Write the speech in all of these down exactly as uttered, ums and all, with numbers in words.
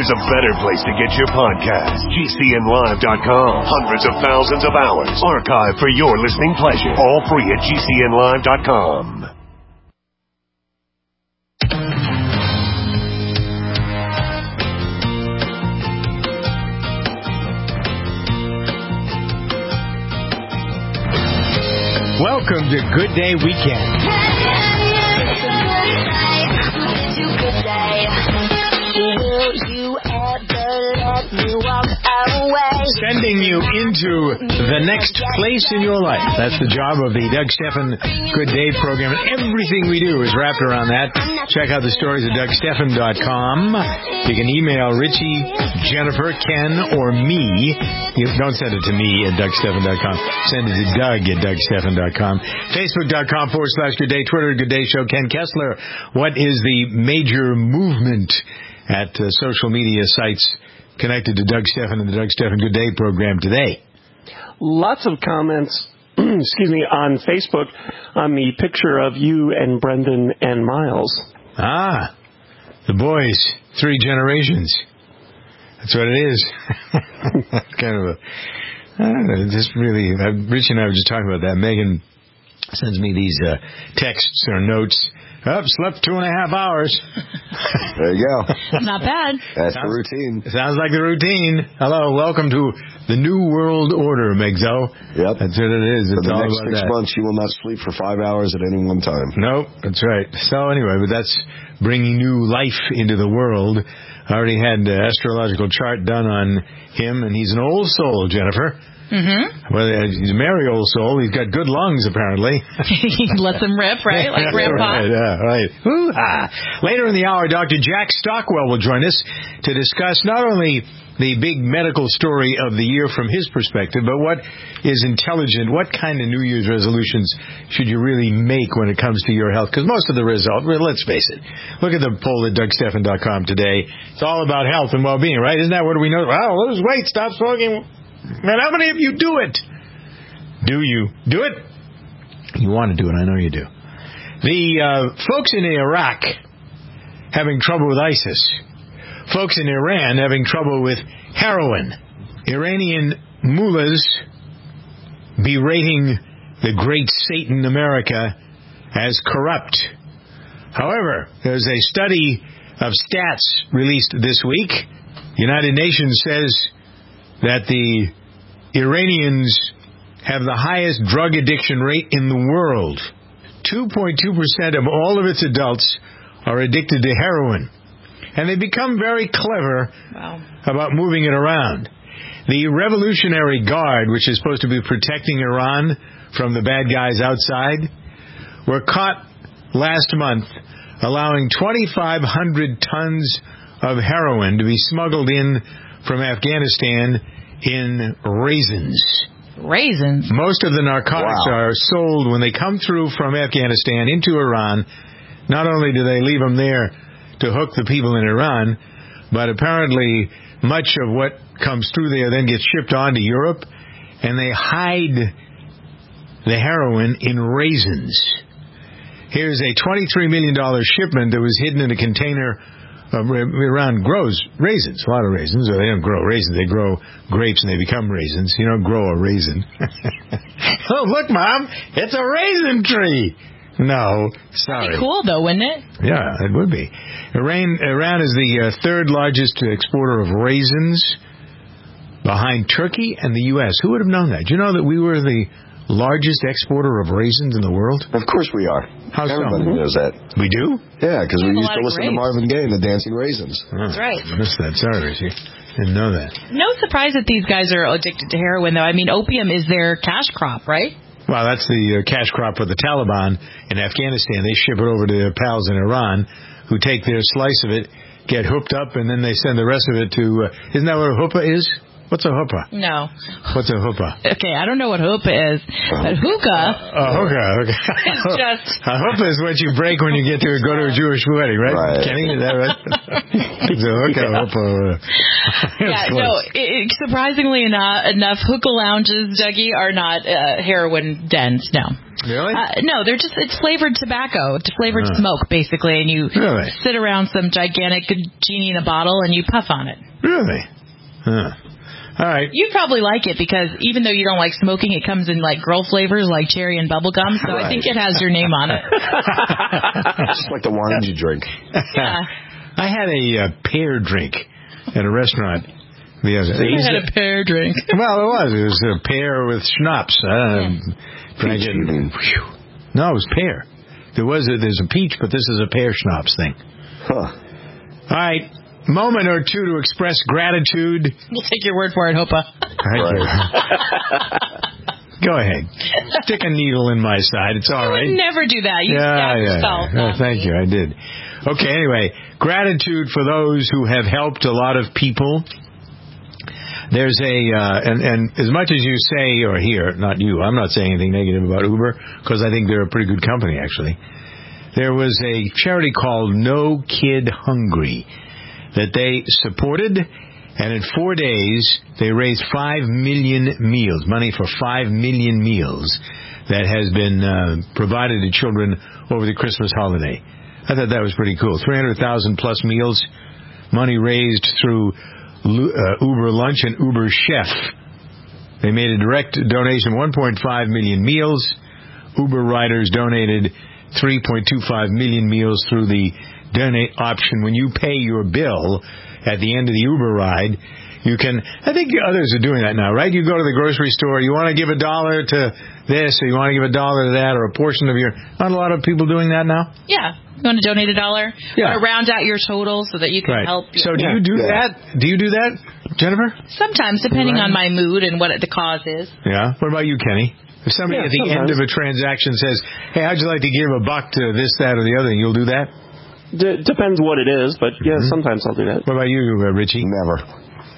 there's a better place to get your podcast. G C N live dot com. Hundreds of thousands of hours archived for your listening pleasure. All free at G C N live dot com. Welcome to Good Day Weekend. Sending you into the next place in your life. That's the job of the Doug Stephan Good Day program. And everything we do is wrapped around that. Check out the stories at Doug Stephan dot com. You can email Richie, Jennifer, Ken, or me. You don't send it to me at Doug Stephan dot com. Send it to Doug at Doug Stephan dot com. Facebook dot com forward slash Good Day. Twitter, Good Day Show. Ken Kessler, what is the major movement at uh, social media sites connected to Doug Stephan and the Doug Stephan Good Day program today? Lots of comments, excuse me, on Facebook on the picture of you and Brendan and Miles. Ah, the boys, three generations. That's what it is. Kind of a, I don't know, just really, uh, Rich and I were just talking about that. Megan sends me these uh, texts or notes. Up, oh, slept two and a half hours. There you go. Not bad. That's sounds, the routine. Sounds like the routine. Hello, welcome to the New World Order, Megzo. Yep. That's what it is. It's for the all next about six that. months, you will not sleep for five hours at any one time. Nope, that's right. So anyway, but that's bringing new life into the world. I already had the astrological chart done on him, and he's an old soul, Jennifer. Mm-hmm. Well, he's a merry old soul. He's got good lungs, apparently. He lets them rip, right? Like Grandpa. Right, yeah, right. Ooh-ah. Later in the hour, Doctor Jack Stockwell will join us to discuss not only the big medical story of the year from his perspective, but what is intelligent, what kind of New Year's resolutions should you really make when it comes to your health? Because most of the result, well, let's face it, look at the poll at Doug Stephan dot com today. It's all about health and well-being, right? Isn't that what we know? Well, lose weight, stop smoking. And how many of you do it? Do you do it? You want to do it. I know you do. The uh, folks in Iraq having trouble with ISIS. Folks in Iran having trouble with heroin. Iranian mullahs berating the great Satan America as corrupt. However, there's a study of stats released this week. The United Nations says that the Iranians have the highest drug addiction rate in the world. two point two percent of all of its adults are addicted to heroin. And they become very clever wow. about moving it around. The Revolutionary Guard, which is supposed to be protecting Iran from the bad guys outside, were caught last month allowing twenty-five hundred tons of heroin to be smuggled in from Afghanistan in raisins. Raisins? Most of the narcotics wow. are sold when they come through from Afghanistan into Iran. Not only do they leave them there to hook the people in Iran, but apparently much of what comes through there then gets shipped on to Europe, and they hide the heroin in raisins. Here's a twenty-three million dollars shipment that was hidden in a container Uh, Iran grows raisins, a lot of raisins. Or they don't grow raisins, they grow grapes and they become raisins. You don't grow a raisin. Oh, look, Mom, it's a raisin tree. No, sorry. That'd be cool, though, wouldn't it? Yeah, it would be. Iran, Iran is the uh, third largest exporter of raisins behind Turkey and the U S Who would have known that? Do you know that we were the largest exporter of raisins in the world? Of course we are. How Everybody so? knows that. We do? Yeah, because we, we used to listen grapes. to Marvin Gaye and the Dancing Raisins. Oh, That's right. I missed that. Sorry, Richie. Didn't know that. No surprise that these guys are addicted to heroin, though. I mean, opium is their cash crop, right? Well, that's the uh, cash crop for the Taliban in Afghanistan. They ship it over to their pals in Iran, who take their slice of it, get hooked up, and then they send the rest of it to... Uh, isn't that what a hoopah is? What's a hoopah? No. What's a hoopah? Okay, I don't know what hoopah is, but hookah. A hookah. Okay. It's just a hoopah is what you break when you get to go to a Jewish wedding, right? Right. Kenny, is that right? It's a hookah. Yeah. hoopah. yeah. No, it, surprisingly enough, enough hookah lounges, Dougie, are not uh, heroin dens. No. Really? Uh, no, they're just, it's flavored tobacco, it's flavored Uh. smoke, basically, and you Really? sit around some gigantic genie in a bottle and you puff on it. Really? Huh. All right. You'd probably like it because even though you don't like smoking, it comes in like girl flavors like cherry and bubblegum, so I Right. think it has your name on it. Just like the wine you drink. Yeah. I had a uh, pear drink at a restaurant the other day. I had a pear drink. Well, it was. It was a pear with schnapps. Um, drank it. Peach, you mean? Whew. No, it was pear. There was a, there's a peach, but this is a pear schnapps thing. Huh. All right. Moment or two to express gratitude. We'll take your word for it, Hopa. Go ahead. Stick a needle in my side. It's all I right. would never do that. You yeah, stabbed yeah. yourself. yeah. not Thank me. you. I did. Okay, anyway. Gratitude for those who have helped a lot of people. There's a, uh, and, and as much as you say or hear, not you, I'm not saying anything negative about Uber, because I think they're a pretty good company, actually. There was a charity called No Kid Hungry that they supported, and in four days, they raised five million meals, money for five million meals that has been uh, provided to children over the Christmas holiday. I thought that was pretty cool. three hundred thousand plus meals, money raised through uh, Uber Lunch and Uber Chef. They made a direct donation, one point five million meals. Uber riders donated three point two five million meals through the donate option. When you pay your bill at the end of the Uber ride, you can, I think others are doing that now, right? You go to the grocery store, you want to give a dollar to this, or you want to give a dollar to that, or a portion of your, not a lot of people doing that now? Yeah. You want to donate a dollar? Yeah. Or round out your total so that you can Right. help. So do Yeah. you do Yeah. that? Do you do that, Jennifer? Sometimes, depending Right. on my mood and what the cause is. Yeah. What about you, Kenny? If somebody Yeah, at the end sometimes. of a transaction says, hey, how'd you like to give a buck to this, that, or the other, you'll do that? D- depends what it is, but yeah, Mm-hmm. sometimes I'll do that. What about you, uh, Richie? Never.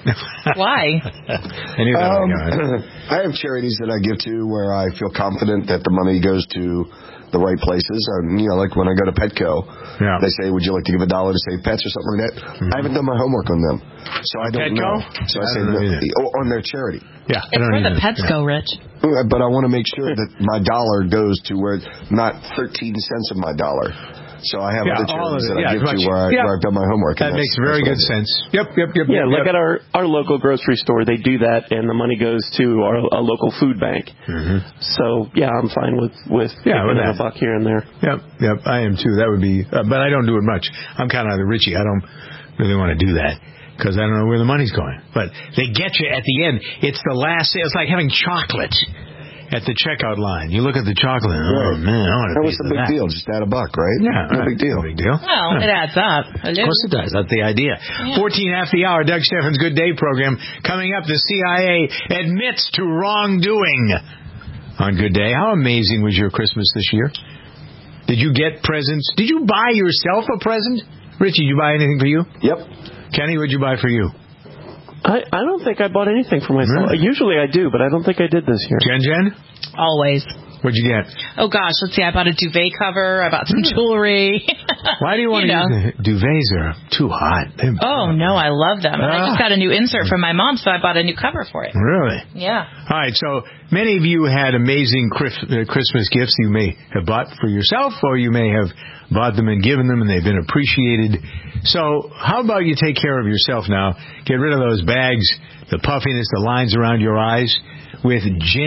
Why? I knew that Um, was going. I have charities that I give to where I feel confident that the money goes to the right places. Um, you know, like when I go to Petco, Yeah. they say, would you like to give a dollar to save pets or something like that? Mm-hmm. I haven't done my homework on them, so I don't Petco? know. So I, I say don't know no, either. oh, on their charity. Yeah, I It's don't where the either. pets Yeah. go, Rich. But I want to make sure that my dollar goes to where not thirteen cents of my dollar. So I have Yeah, other all of charities it. that Yeah, I give much- to where, I, yeah. where I've done my homework. That and makes that's- very that's good what I do. sense. Yep, yep, yep. Yeah, yep, like yep. at our, our local grocery store, they do that, and the money goes to our a local food bank. Mhm. So yeah, I'm fine with with Yeah, with picking that. a buck here and there. Yep, yep. I am too. That would be, uh, but I don't do it much. I'm kind of like Richie. I don't really want to do that because I don't know where the money's going. But they get you at the end. It's the last. It's like having chocolate at the checkout line. You look at the chocolate. Oh Right. man, I want to That pay was the for big that. deal. Just add a buck, right? Yeah, no right. big deal. No big deal. Well, Huh. it adds up. A Of course it does. That's the idea. fourteen after the hour, Doug Steffens' Good Day program. Coming up, the C I A admits to wrongdoing on Good Day. How amazing was your Christmas this year? Did you get presents? Did you buy yourself a present? Richie, did you buy anything for you? Yep. Kenny, what'd you buy for you? I, I don't think I bought anything for myself. Really? Usually I do, but I don't think I did this year. Jen Jen? Always. What'd you get? Oh, gosh. Let's see. I bought a duvet cover. I bought some jewelry. Why do you want You to know. use the duvets? Are too hot. They're- Oh, no. I love them. And I Ah. just got a new insert from my mom, so I bought a new cover for it. Really? Yeah. All right, so many of you had amazing Chris- uh, Christmas gifts you may have bought for yourself, or you may have bought them and given them, and they've been appreciated. So how about you take care of yourself now? Get rid of those bags, the puffiness, the lines around your eyes with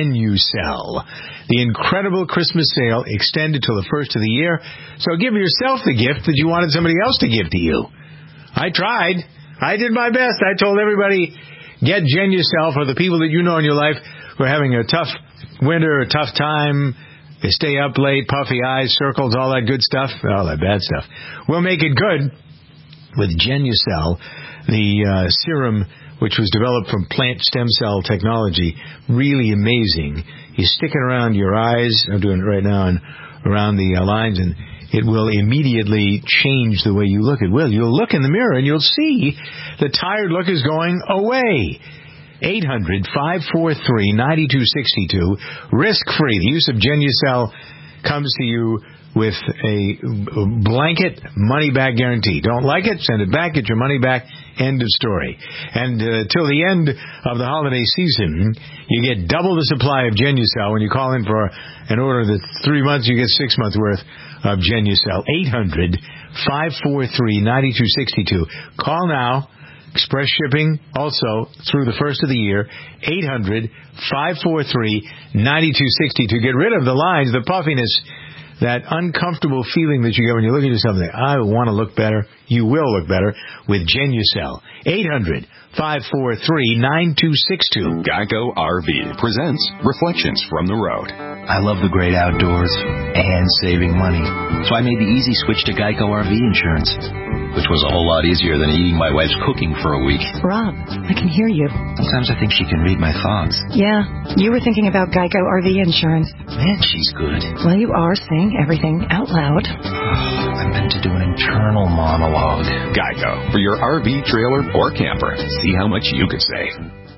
Genucel. The incredible Christmas sale extended till the first of the year. So give yourself the gift that you wanted somebody else to give to you. I tried. I did my best. I told everybody, get Genucel for the people that you know in your life who are having a tough winter, a tough time. They stay up late, puffy eyes, circles, all that good stuff, all that bad stuff. We'll make it good with Genucel, the uh, serum which was developed from plant stem cell technology. Really amazing. You stick it around your eyes. I'm doing it right now, and around the uh, lines, and it will immediately change the way you look. It will. You'll look in the mirror, and you'll see the tired look is going away. eight hundred, five four three, nine two six two. Risk-free. The use of Genucel comes to you with a blanket money-back guarantee. Don't like it? Send it back. Get your money back. End of story. And uh, till the end of the holiday season, you get double the supply of Genucel. When you call in for an order that's three months, you get six months worth of Genucel. eight hundred, five four three, nine two six two. Call now. Express shipping also through the first of the year. eight hundred, five four three, nine two six two. Get rid of the lines, the puffiness, that uncomfortable feeling that you get when you look at yourself and think, I want to look better. You will look better with Genucel. eight hundred, five four three, nine two six two. Geico R V presents Reflections from the Road. I love the great outdoors and saving money, so I made the easy switch to Geico R V insurance, which was a whole lot easier than eating my wife's cooking for a week. Rob, I can hear you. Sometimes I think she can read my thoughts. Yeah, you were thinking about Geico R V insurance. Man, she's good. Well, you are saying everything out loud. I meant to do an internal monologue. Geico, for your R V, trailer, or camper. See how much you could save.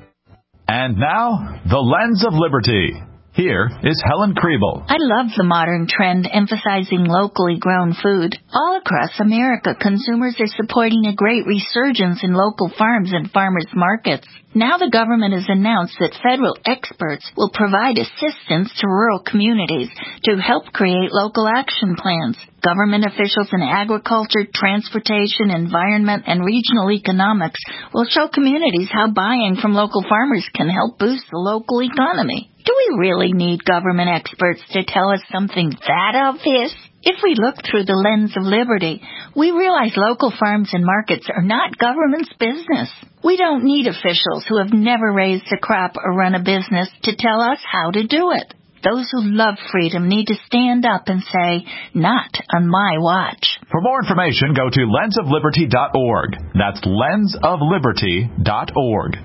And now, The Lens of Liberty. Here is Helen Kriebel. I love the modern trend emphasizing locally grown food. All across America, consumers are supporting a great resurgence in local farms and farmers markets. Now the government has announced that federal experts will provide assistance to rural communities to help create local action plans. Government officials in agriculture, transportation, environment, and regional economics will show communities how buying from local farmers can help boost the local economy. Do we really need government experts to tell us something that obvious? If we look through the lens of liberty, we realize local farms and markets are not government's business. We don't need officials who have never raised a crop or run a business to tell us how to do it. Those who love freedom need to stand up and say, not on my watch. For more information, go to lens of liberty dot org. That's lens of liberty dot org.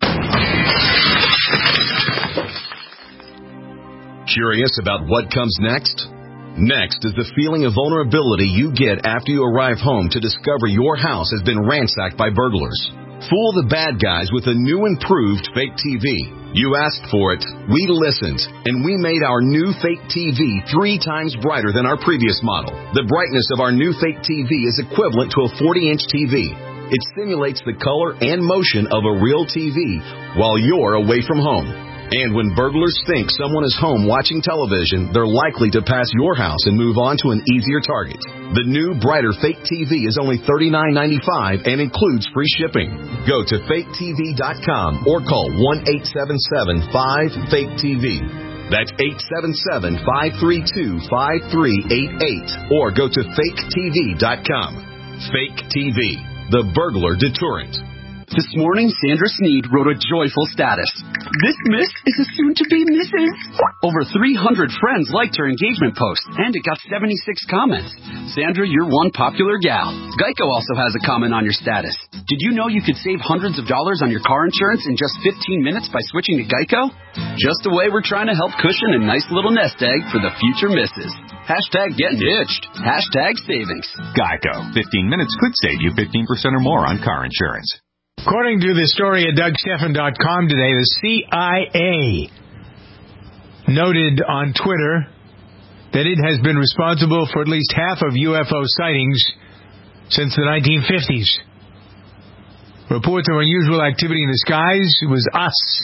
Curious about what comes next? Next is the feeling of vulnerability you get after you arrive home to discover your house has been ransacked by burglars. Fool the bad guys with a new improved fake T V. You asked for it, we listened, and we made our new fake T V three times brighter than our previous model. The brightness of our new fake T V is equivalent to a forty-inch T V. It simulates the color and motion of a real T V while you're away from home. And when burglars think someone is home watching television, they're likely to pass your house and move on to an easier target. The new, brighter fake T V is only thirty-nine ninety-five and includes free shipping. Go to fake T V dot com or call one eight seven seven, five, fake T V. That's eight seven seven, five three two, five three eight eight. Or go to fake T V dot com. Fake T V, the burglar deterrent. This morning, Sandra Sneed wrote a joyful status. This miss is a soon-to-be Missus Over three hundred friends liked her engagement post, and it got seventy-six comments. Sandra, you're one popular gal. Geico also has a comment on your status. Did you know you could save hundreds of dollars on your car insurance in just fifteen minutes by switching to Geico? Just a way we're trying to help cushion a nice little nest egg for the future missus Hashtag getting hitched. Hashtag savings. Geico. fifteen minutes could save you fifteen percent or more on car insurance. According to the story at Doug Stephan dot com today, the C I A noted on Twitter that it has been responsible for at least half of U F O sightings since the nineteen fifties. Reports of unusual activity in the skies was us.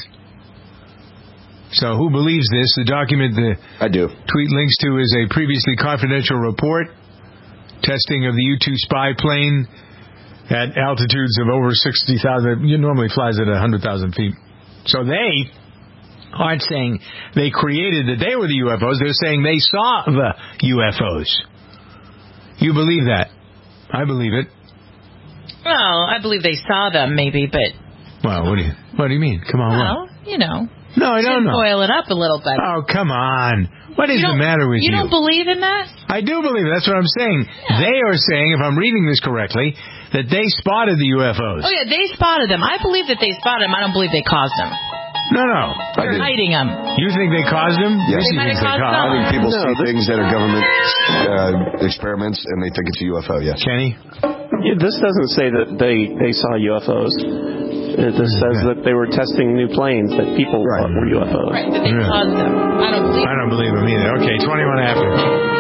So who believes this? The document the I do. tweet links to is a previously confidential report. Testing of the U two spy plane at altitudes of over sixty thousand. It normally flies at one hundred thousand feet. So they aren't saying they created that they were the U F Os. They're saying they saw the U F Os. You believe that? I believe it. Well, I believe they saw them, maybe, but... Well, what do you, what do you mean? Come on, well, what? you know. No, I don't know. Boil it up a little bit. Oh, come on. What is the matter with you? You don't believe in that? I do believe it. That's what I'm saying. Yeah. They are saying, if I'm reading this correctly, that they spotted the U F Os. Oh, yeah, they spotted them. I believe that they spotted them. I don't believe they caused them. No, no. They're hiding them. You think they caused them? Yes. They might have caused them. I think people no, see things that are government uh, experiments, and they think it's a U F O, yes. Kenny? This doesn't say that they, they saw U F Os. It just says that they were testing new planes that people right. thought were U F Os. Right, that they yeah. caused them. I don't believe I don't believe them either. Okay, twenty-one after.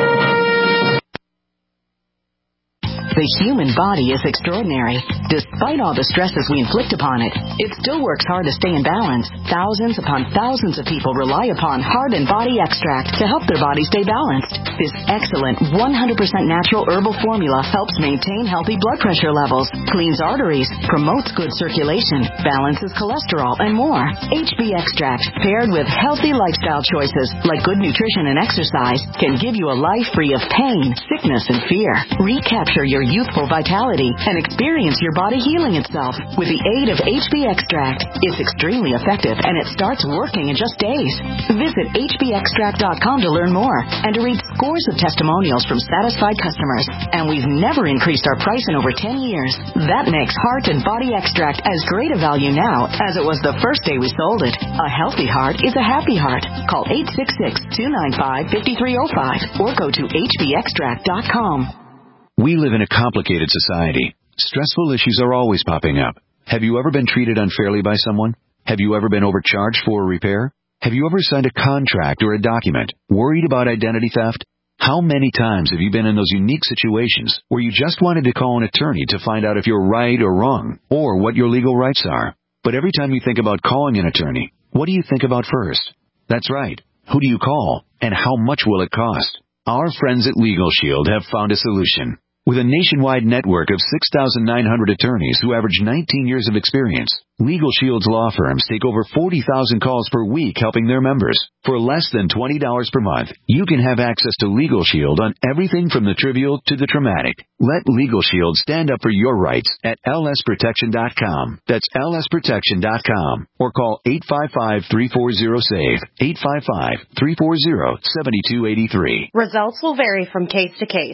The human body is extraordinary. Despite all the stresses we inflict upon it, it still works hard to stay in balance. Thousands upon thousands of people rely upon Heart and Body Extract to help their body stay balanced. This excellent one hundred percent natural herbal formula helps maintain healthy blood pressure levels, cleans arteries, promotes good circulation, balances cholesterol, and more. H B Extract, paired with healthy lifestyle choices like good nutrition and exercise, can give you a life free of pain, sickness, and fear. Recapture your youthful vitality and experience your body healing itself with the aid of H B Extract. It's extremely effective and it starts working in just days. Visit H B extract dot com to learn more and to read scores of testimonials from satisfied customers. And we've never increased our price in over ten years. That makes Heart and Body Extract as great a value now as it was the first day we sold it. A healthy heart is a happy heart. Call eight six six, two nine five, five three zero five or go to H B extract dot com. We live in a complicated society. Stressful issues are always popping up. Have you ever been treated unfairly by someone? Have you ever been overcharged for a repair? Have you ever signed a contract or a document worried about identity theft? How many times have you been in those unique situations where you just wanted to call an attorney to find out if you're right or wrong or what your legal rights are? But every time you think about calling an attorney, what do you think about first? That's right. Who do you call and how much will it cost? Our friends at Legal Shield have found a solution. With a nationwide network of six thousand nine hundred attorneys who average nineteen years of experience, Legal Shield's law firms take over forty thousand calls per week helping their members. For less than twenty dollars per month, you can have access to Legal Shield on everything from the trivial to the traumatic. Let Legal Shield stand up for your rights at L S protection dot com. That's L S protection dot com. Or call eight five five, three four zero, S A V E, eight five five, three four zero, seven two eight three. Results will vary from case to case.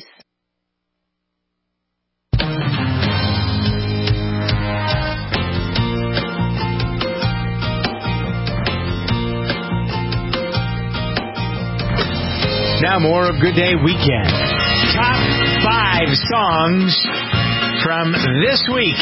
Now more of Good Day Weekend. Top five songs from this week.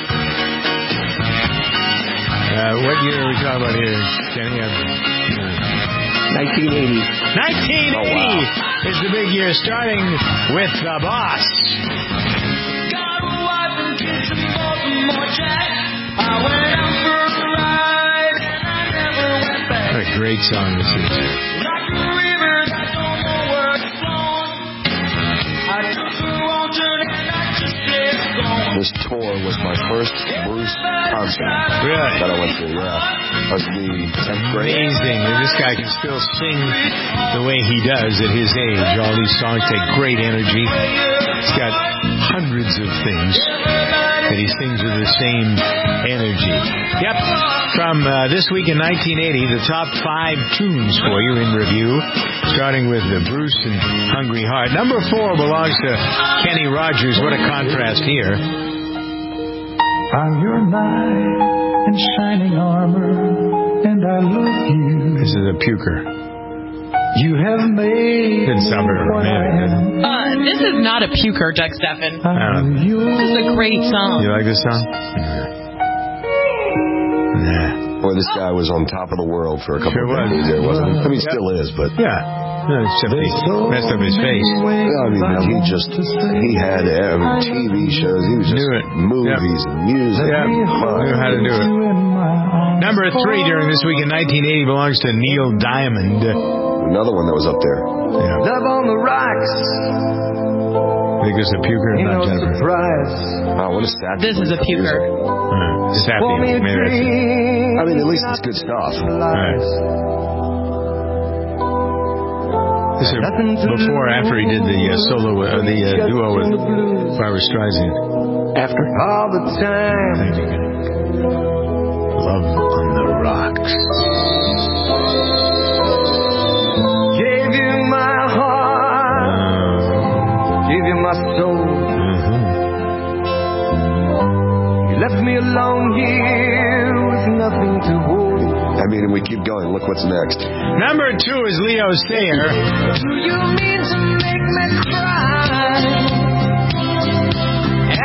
Uh, what year are we talking about here, Kenny? nineteen eighty. nineteen eighty oh, wow. is the big year, starting with The Boss. Got a wife and kids and Baltimore Jack. I went out for a ride and I never went back. What a great song this is. Like a river that don't know where it's flowing. I took a wrong turn and I just kept going. This tour was my first Bruce concert really? that I went to, yeah. That was the tenth grade. Amazing that this guy can still sing the way he does at his age. All these songs take great energy. He's got hundreds of things that he sings with the same energy. Yep. From uh, this week in nineteen eighty, the top five tunes for you in review, starting with the Bruce and Hungry Heart. Number four belongs to Kenny Rogers. What a contrast here. I'm your knight in shining armor, and I love you. This is a puker. You have made Didn't sound very romantic. Uh, this is not a puker, Doug Stephan. Um, this is a great song. You like this song? Nah. Boy, this guy was on top of the world for a couple sure of decades there, wasn't he? I mean, yep. still is, but... Yeah. No, except he messed up his face. Yeah, I mean, but he just, he had uh, T V shows, he was just movies yep. and music. Yeah, knew how to do it. Number three during this week in nineteen eighty belongs to Neil Diamond. Another one that was up there. Yeah. Love on the rocks. I think it's a puker, not Jennifer. Oh, what a sad This is a puker. Uh, sappy. Maybe that's it. I mean, at least it's good stuff. Right. This is before or after he did the uh, solo, uh, the uh, duo with Barbra Streisand. After? All the time. Thank you. Love on the Rocks. Gave you my heart. Uh, Gave you my soul. Uh-huh. You left me alone here with nothing to hold. I mean, and we keep going. Look what's next. Number two is Leo Sayer. Do you mean to make me cry?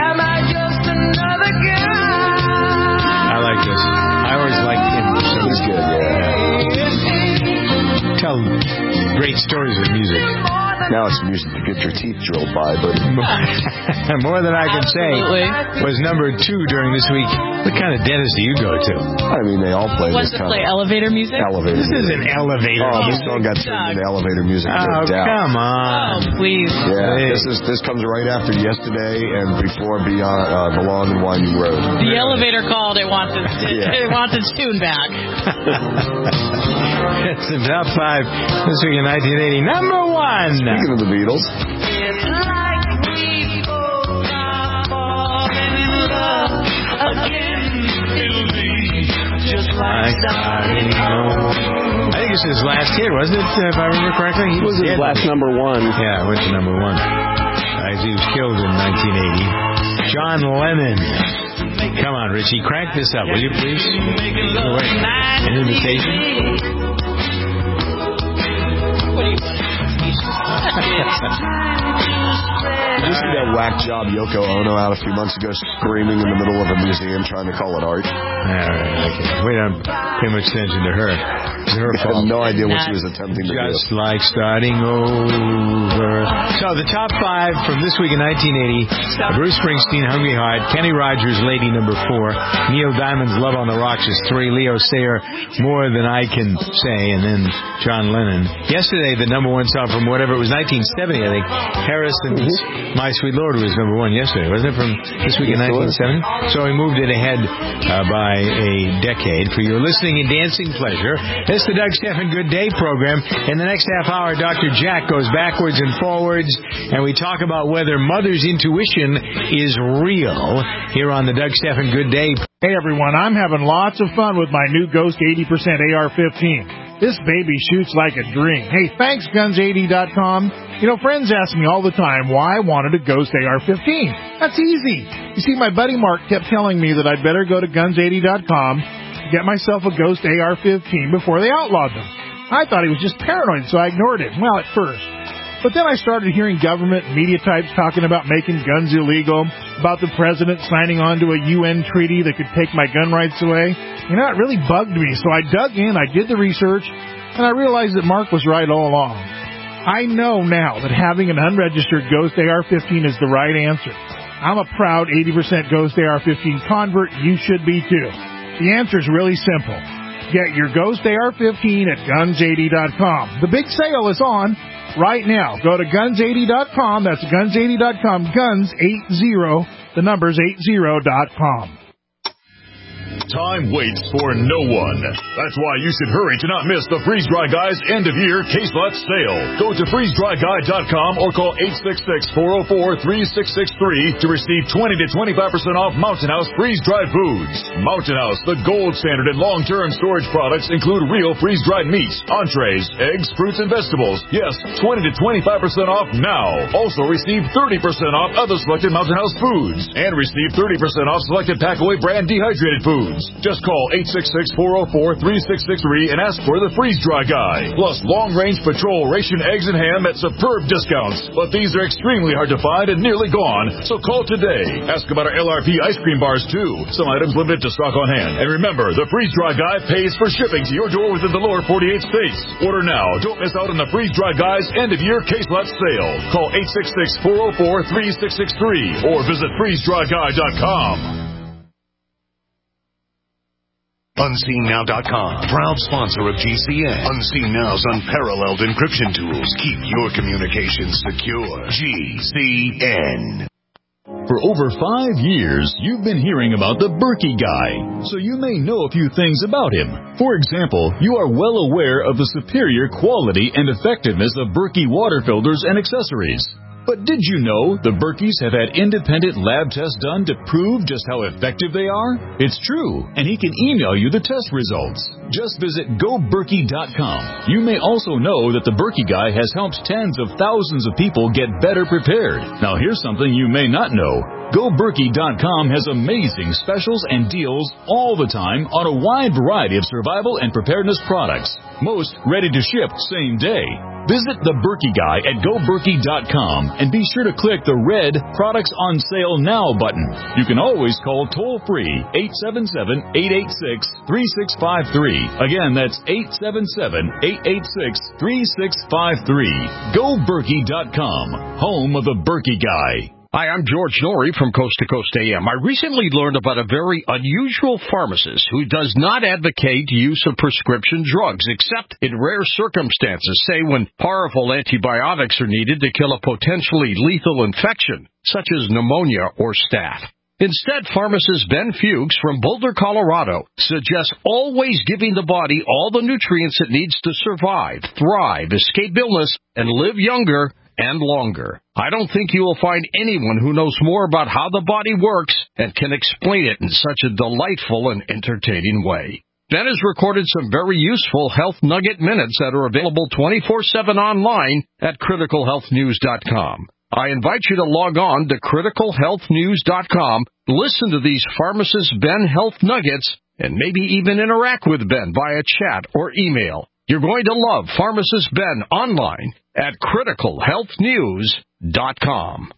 stories of music. Now it's music to get your teeth drilled by, but more than I can Absolutely. say was number two during this week. What kind of dentist do you go to? I mean, they all play What's this it kind play? of Elevator music? elevator. This music. isn't elevator Oh, this music. song got turned into elevator music. Oh, no doubt. come on. Oh, please. Yeah, Please. this is this comes right after Yesterday and before Beyond uh, The Long and Winding Road. The elevator called. It wants its, Yeah. it wants its tune back. It's the top five this week in nineteen eighty. Number one. Speaking of the Beatles. It's like we both are falling in love again. It'll be just like starting I think it's his last hit, wasn't it? If I remember correctly, he It was his dead. last number one. Yeah, it went to number one. Uh, he was killed in nineteen eighty. John Lennon. Come on, Richie, crank this up, will you please? Oh, wait. An invitation? What do you want? Did you see that whack job Yoko Ono out a few months ago screaming in the middle of a museum trying to call it art? All right, okay. We don't pay much attention to her. It's her I fault. have no idea what she was attempting to Just do. like starting over. So the top five from this week in nineteen eighty: Bruce Springsteen, Hungry Heart; Kenny Rogers, Lady Number Four; Neil Diamond's Love on the Rocks is three; Leo Sayer, More Than I Can Say; and then John Lennon. Yesterday, the number one song from whatever it was, nineteen seventy, I think. Harrison's My Sweet Lord was number one yesterday, wasn't it? From this week in nineteen seventy. So we moved it ahead uh, by a decade for your listening and dancing pleasure. This is the Doug Stephan Good Day program. In the next half hour, Doctor Jack goes backwards and forwards, and we talk about whether mother's intuition is real here on the Doug Stephan Good Day. Hey everyone, I'm having lots of fun with my new Ghost eighty percent A R fifteen. This baby shoots like a dream. Hey, thanks guns eighty dot com. You know, friends ask me all the time why I wanted a Ghost A R fifteen. That's easy. You see, my buddy Mark kept telling me that I'd better go to guns eighty dot com to get myself a Ghost A R fifteen before they outlawed them. I thought he was just paranoid, so I ignored it. Well, at first. But then I started hearing government and media types talking about making guns illegal, about the president signing on to a U N treaty that could take my gun rights away. You know, it really bugged me, so I dug in, I did the research, and I realized that Mark was right all along. I know now that having an unregistered Ghost A R fifteen is the right answer. I'm a proud eighty percent Ghost A R fifteen convert. You should be too. The answer is really simple. Get your Ghost A R fifteen at guns eighty dot com. The big sale is on right now. Go to guns eighty dot com. That's guns eighty dot com. Guns eighty. The number's eighty dot com. Time waits for no one. That's why you should hurry to not miss the Freeze Dry Guy's end-of-year case lot sale. Go to freeze dry guy dot com or call eight six six, four oh four, three six six three to receive twenty to twenty-five percent off Mountain House freeze-dried foods. Mountain House, the gold standard in long-term storage products, include real freeze-dried meats, entrees, eggs, fruits, and vegetables. Yes, twenty to twenty-five percent off now. Also receive thirty percent off other selected Mountain House foods and receive thirty percent off selected Packaway brand dehydrated foods. Just call eight six six, four oh four, three six six three and ask for the Freeze Dry Guy. Plus long-range patrol ration eggs and ham at superb discounts. But these are extremely hard to find and nearly gone, so call today. Ask about our L R P ice cream bars, too. Some items limited to stock on hand. And remember, the Freeze Dry Guy pays for shipping to your door within the lower forty-eight states. Order now. Don't miss out on the Freeze Dry Guy's end-of-year case lot sale. Call eight six six, four oh four, three six six three or visit freeze dry guy dot com. Unseen Now dot com, proud sponsor of G C N. Unseen Now's unparalleled encryption tools keep your communications secure. G C N. For over five years, you've been hearing about the Berkey Guy, so you may know a few things about him. For example, you are well aware of the superior quality and effectiveness of Berkey water filters and accessories. But did you know the Berkeys have had independent lab tests done to prove just how effective they are? It's true, and he can email you the test results. Just visit go berkey dot com. You may also know that the Berkey Guy has helped tens of thousands of people get better prepared. Now here's something you may not know. Go Berkey dot com has amazing specials and deals all the time on a wide variety of survival and preparedness products. Most ready to ship same day. Visit the Berkey Guy at Go Berkey dot com and be sure to click the red Products on Sale Now button. You can always call toll-free eight seven seven, eight eight six, three six five three. Again, that's eight seven seven, eight eight six, three six five three. Go Berkey dot com, home of the Berkey Guy. Hi, I'm George Norrie from Coast to Coast A M. I recently learned about a very unusual pharmacist who does not advocate use of prescription drugs, except in rare circumstances, say when powerful antibiotics are needed to kill a potentially lethal infection, such as pneumonia or staph. Instead, pharmacist Ben Fuchs from Boulder, Colorado, suggests always giving the body all the nutrients it needs to survive, thrive, escape illness, and live younger and longer. I don't think you will find anyone who knows more about how the body works and can explain it in such a delightful and entertaining way. Ben has recorded some very useful Health Nugget Minutes that are available twenty-four seven online at critical health news dot com. I invite you to log on to critical health news dot com, listen to these Pharmacist Ben Health Nuggets, and maybe even interact with Ben via chat or email. You're going to love Pharmacist Ben online at critical health news dot com.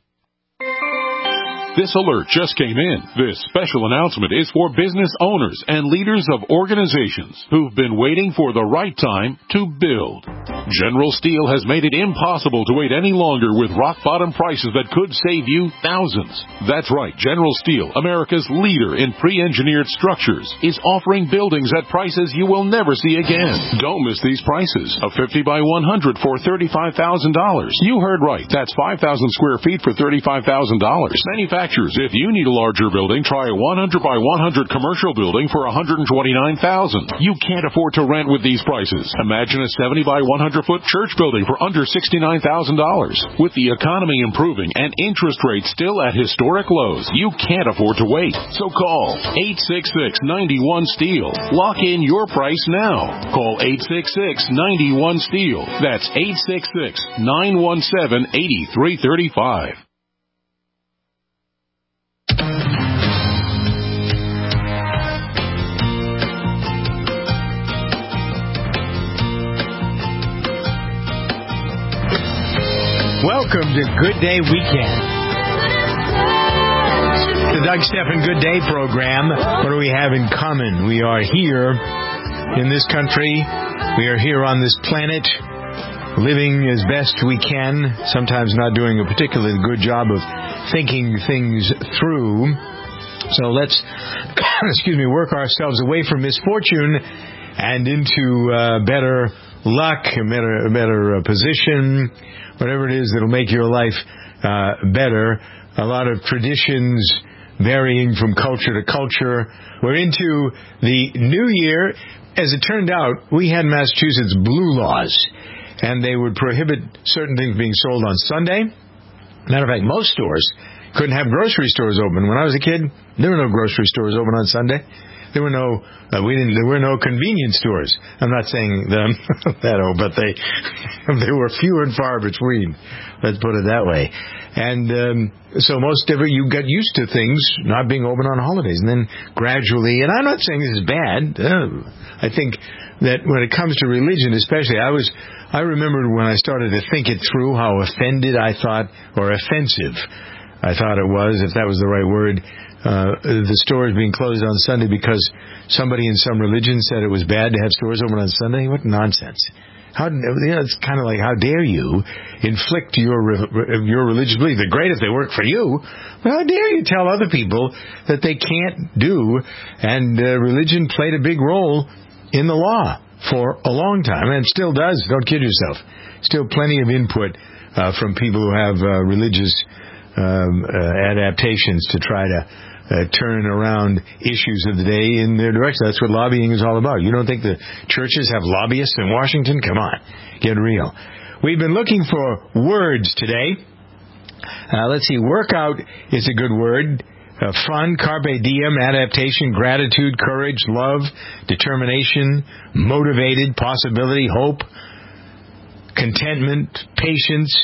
This alert just came in. This special announcement is for business owners and leaders of organizations who've been waiting for the right time to build. General Steel has made it impossible to wait any longer with rock-bottom prices that could save you thousands. That's right. General Steel, America's leader in pre-engineered structures, is offering buildings at prices you will never see again. Don't miss these prices. A fifty by one hundred for thirty-five thousand dollars. You heard right. That's five thousand square feet for thirty-five thousand dollars. Manufacturers, if you need a larger building, try a one hundred by one hundred commercial building for one hundred twenty-nine thousand dollars. You can't afford to rent with these prices. Imagine a seventy by one hundred foot church building for under sixty-nine thousand dollars. With the economy improving and interest rates still at historic lows, you can't afford to wait. So call eight six six, nine one, STEEL. Lock in your price now. Call eight six six, nine one, STEEL. That's eight six six, nine one seven, eight three three five. Welcome to Good Day Weekend. The Doug Stephan Good Day program. What do we have in common? We are here in this country. We are here on this planet, living as best we can, sometimes not doing a particularly good job of thinking things through. So let's, excuse me, work ourselves away from misfortune and into uh, better luck, a better, a better uh, position, whatever it is that'll make your life uh, better. A lot of traditions varying from culture to culture. We're into the new year. As it turned out, we had Massachusetts blue laws, and they would prohibit certain things being sold on Sunday. Matter of fact, most stores couldn't have grocery stores open. When I was a kid, there were no grocery stores open on Sunday. There were no, uh, we didn't. There were no convenience stores. I'm not saying them that old, but they, they were few and far between. Let's put it that way. And um, so most of it, you got used to things not being open on holidays, and then gradually. And I'm not saying this is bad. Uh, I think that when it comes to religion, especially, I was, I remembered when I started to think it through how offended I thought, or offensive, I thought it was, if that was the right word. Uh, the stores being closed on Sunday because somebody in some religion said it was bad to have stores open on Sunday? What nonsense. How, you know, it's kind of like, how dare you inflict your your religious belief? They're great if they work for you, but how dare you tell other people that they can't do? And uh, religion played a big role in the law for a long time, and still does. Don't kid yourself. Still plenty of input uh, from people who have uh, religious um, uh, adaptations to try to Uh, turn around issues of the day in their direction. That's what lobbying is all about. You don't think the churches have lobbyists in Washington? Come on, get real. We've been looking for words today. Uh, let's see, workout is a good word. Uh, fun, carpe diem, adaptation, gratitude, courage, love, determination, motivated, possibility, hope, contentment, patience,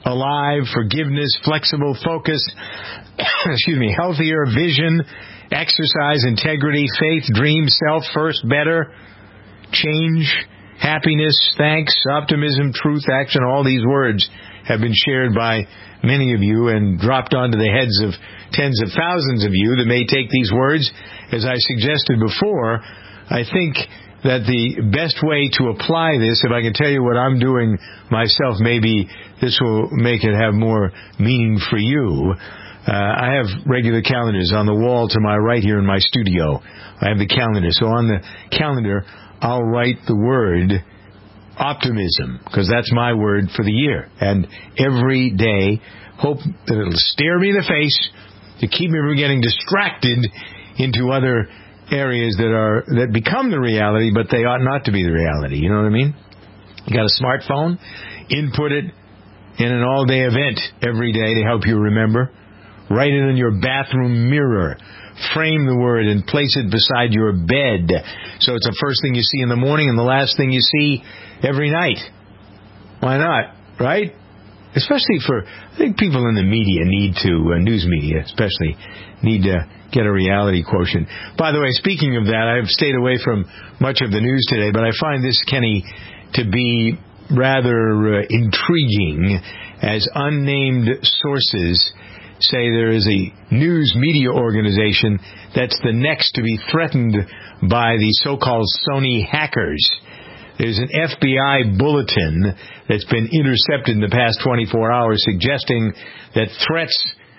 alive, forgiveness, flexible, focus, excuse me, healthier, vision, exercise, integrity, faith, dream, self, first, better, change, happiness, thanks, optimism, truth, action. All these words have been shared by many of you and dropped onto the heads of tens of thousands of you that may take these words. As I suggested before, I think that the best way to apply this, if I can tell you what I'm doing myself, maybe this will make it have more meaning for you. Uh, I have regular calendars on the wall to my right here in my studio. I have the calendar. So on the calendar, I'll write the word optimism, because that's my word for the year. And every day, hope that it'll stare me in the face to keep me from getting distracted into other areas that are that become the reality, but they ought not to be the reality. You know what I mean? You got a smartphone, input it in an all-day event every day to help you remember. Write it in your bathroom mirror. Frame the word and place it beside your bed, so it's the first thing you see in the morning and the last thing you see every night. Why not, right? Especially for, I think people in the media need to, uh, news media especially, need to get a reality quotient. By the way, speaking of that, I've stayed away from much of the news today, but I find this, Kenny, to be rather uh, intriguing, as unnamed sources say there is a news media organization that's the next to be threatened by the so-called Sony hackers. There's an F B I bulletin that's been intercepted in the past twenty-four hours suggesting that threats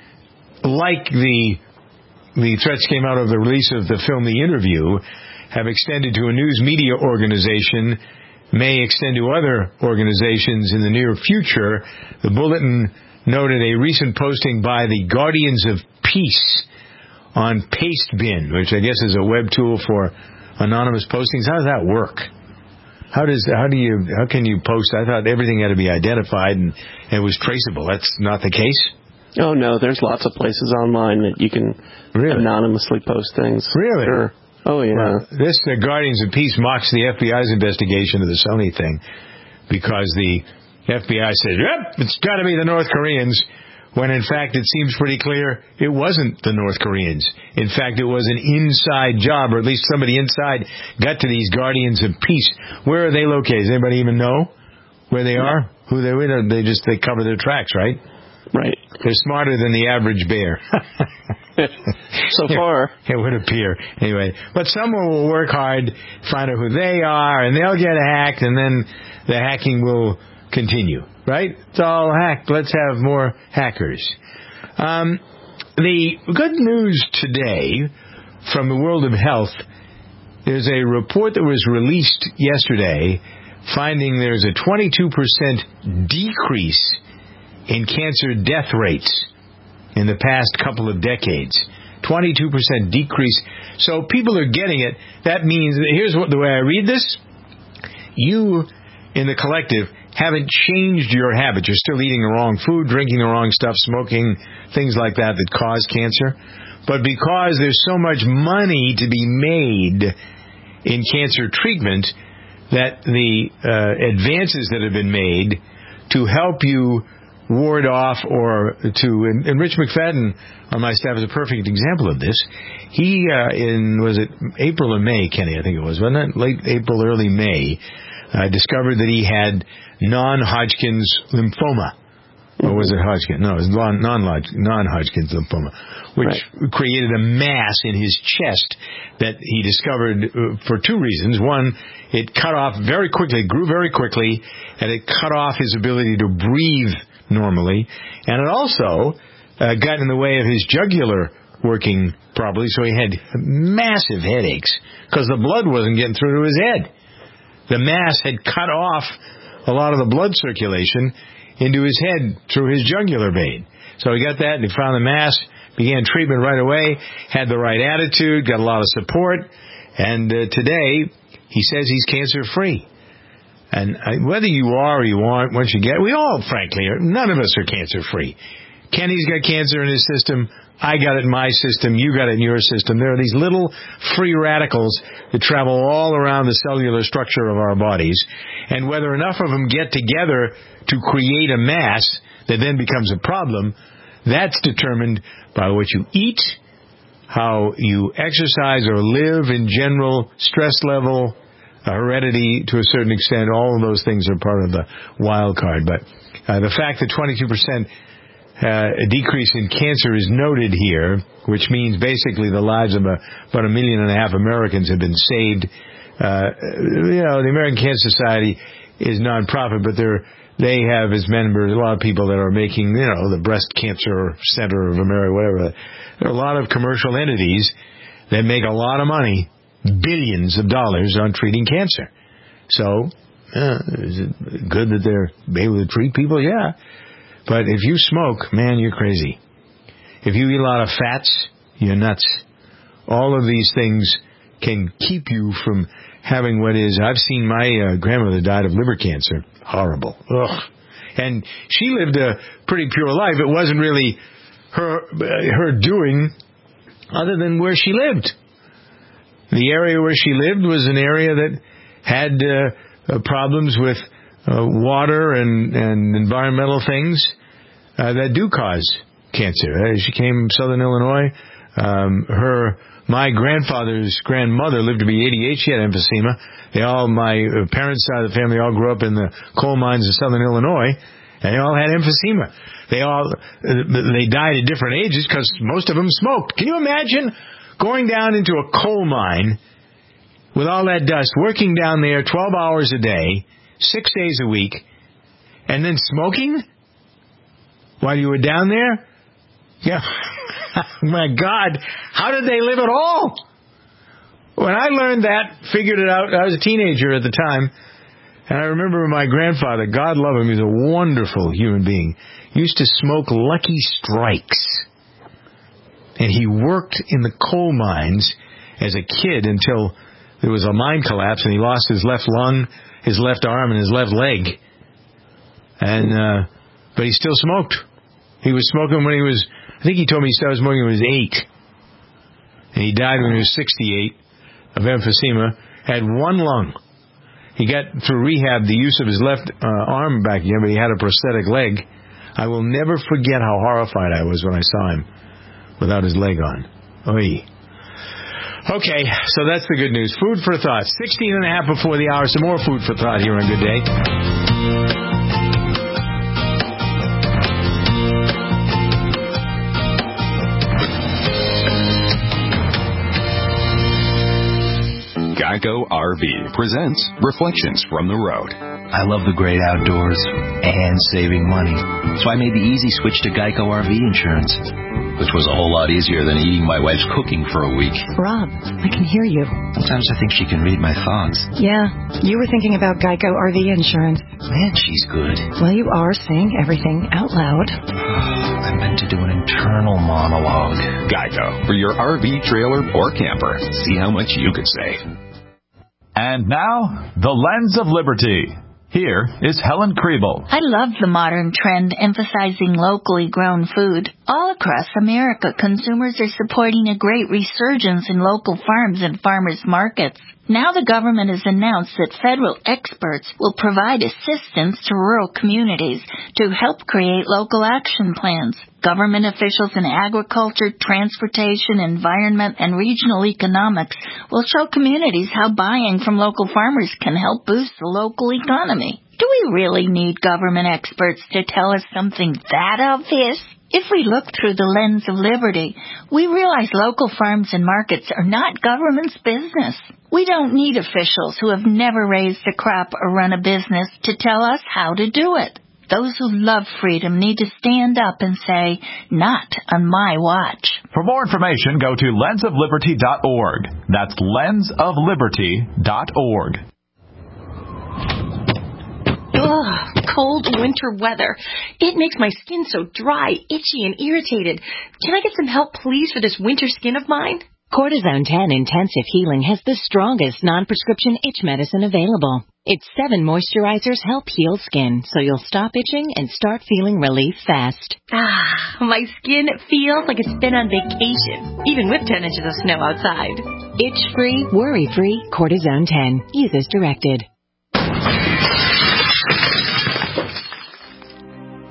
like the the threats came out of the release of the film The Interview have extended to a news media organization, may extend to other organizations in the near future. The bulletin noted a recent posting by the Guardians of Peace on Pastebin, which I guess is a web tool for anonymous postings. How does that work? How does how do you how can you post? I thought everything had to be identified and it was traceable. That's not the case? Oh no, there's lots of places online that you can really? anonymously post things. Really? Sure. Oh yeah. Well, this the Guardians of Peace mocks the F B I's investigation of the Sony thing because the F B I says, yep, it's got to be the North Koreans, when in fact it seems pretty clear it wasn't the North Koreans. In fact, it was an inside job, or at least somebody inside got to these Guardians of Peace. Where are they located? Does anybody even know where they are? Who they with? They just they cover their tracks, right? Right. They're smarter than the average bear. So far. It would appear. Anyway, but someone will work hard, find out who they are, and they'll get hacked, and then the hacking will continue, right? It's all hacked. Let's have more hackers. Um, the good news today from the world of health, there's a report that was released yesterday finding there's a twenty-two percent decrease in cancer death rates in the past couple of decades. twenty-two percent decrease. So people are getting it. That means, here's what the way I read this. You, in the collective, haven't changed your habits. You're still eating the wrong food, drinking the wrong stuff, smoking, things like that that cause cancer. But because there's so much money to be made in cancer treatment, that the uh, advances that have been made to help you ward off or to, and, and Rich McFadden on my staff is a perfect example of this. He, uh, in, was it April or May, Kenny, I think it was, wasn't it? Late April, early May, uh, discovered that he had non-Hodgkin's lymphoma. Or was it Hodgkin? No, it was non-Hodgkin's lymphoma, which right. created a mass in his chest that he discovered for two reasons. One, it cut off very quickly, it grew very quickly, and it cut off his ability to breathe normally. And it also uh, got in the way of his jugular working properly, so he had massive headaches because the blood wasn't getting through to his head. The mass had cut off a lot of the blood circulation into his head through his jugular vein. So he got that, and he found the mass, began treatment right away, had the right attitude, got a lot of support, and uh, today he says he's cancer-free. And uh, whether you are or you aren't, once you get, we all, frankly, are, none of us are cancer-free. Kenny's got cancer in his system. I got it in my system. You got it in your system. There are these little free radicals that travel all around the cellular structure of our bodies. And whether enough of them get together to create a mass that then becomes a problem. That's determined by what you eat, how you exercise or live in general, stress level, heredity to a certain extent. All of those things are part of the wild card. But uh, the fact that twenty-two percent uh, a decrease in cancer is noted here, which means basically the lives of a, about a million and a half Americans have been saved. Uh, you know, the American Cancer Society is non-profit, but they're, they have as members a lot of people that are making, you know, the Breast Cancer Center of America, whatever. There are a lot of commercial entities that make a lot of money, billions of dollars, on treating cancer. So, uh, is it good that they're able to treat people? Yeah. But if you smoke, man, you're crazy. If you eat a lot of fats, you're nuts. All of these things can keep you from having what is, I've seen my uh, grandmother died of liver cancer. Horrible. Ugh. And she lived a pretty pure life. It wasn't really her her doing other than where she lived. The area where she lived was an area that had uh, uh, problems with uh, water and, and environmental things uh, that do cause cancer. Uh, she came from Southern Illinois. Um, her My grandfather's grandmother lived to be eighty-eight. She had emphysema. They all, my parents' side of the family, all grew up in the coal mines of Southern Illinois, and they all had emphysema. They all they died at different ages because most of them smoked. Can you imagine going down into a coal mine with all that dust, working down there twelve hours a day, six days a week, and then smoking while you were down there? Yeah. My God, how did they live at all? When I learned that, figured it out, I was a teenager at the time, and I remember my grandfather, God love him, he was a wonderful human being, used to smoke Lucky Strikes. And he worked in the coal mines as a kid until there was a mine collapse and he lost his left lung, his left arm, and his left leg. And uh, but he still smoked. He was smoking when he was, I think he told me he started smoking when he was eight. And he died when he was sixty-eight of emphysema, had one lung. He got through rehab the use of his left uh, arm back again, but he had a prosthetic leg. I will never forget how horrified I was when I saw him without his leg on. Oy. Okay, so that's the good news. Food for thought. sixteen and a half before the hour. Some more food for thought here on Good Day. Geico R V presents Reflections from the Road. I love the great outdoors and saving money, so I made the easy switch to Geico R V insurance, which was a whole lot easier than eating my wife's cooking for a week. Rob, I can hear you. Sometimes I think she can read my thoughts. Yeah, you were thinking about Geico R V insurance. Man, she's good. Well, you are saying everything out loud. I meant to do an internal monologue. Geico, for your R V, trailer, or camper. See how much you could save. And now, the Lens of Liberty. Here is Helen Kriebel. I love the modern trend emphasizing locally grown food. All across America, consumers are supporting a great resurgence in local farms and farmers markets. Now the government has announced that federal experts will provide assistance to rural communities to help create local action plans. Government officials in agriculture, transportation, environment, and regional economics will show communities how buying from local farmers can help boost the local economy. Do we really need government experts to tell us something that obvious? If we look through the lens of liberty, we realize local farms and markets are not government's business. We don't need officials who have never raised a crop or run a business to tell us how to do it. Those who love freedom need to stand up and say, not on my watch. For more information, go to lens of liberty dot org. That's lens of liberty dot org. Ugh, cold winter weather. It makes my skin so dry, itchy, and irritated. Can I get some help, please, for this winter skin of mine? Cortisone ten Intensive Healing has the strongest non-prescription itch medicine available. Its seven moisturizers help heal skin, so you'll stop itching and start feeling relief fast. Ah, my skin feels like it's been on vacation, even with ten inches of snow outside. Itch-free, worry-free Cortisone ten. Use as directed.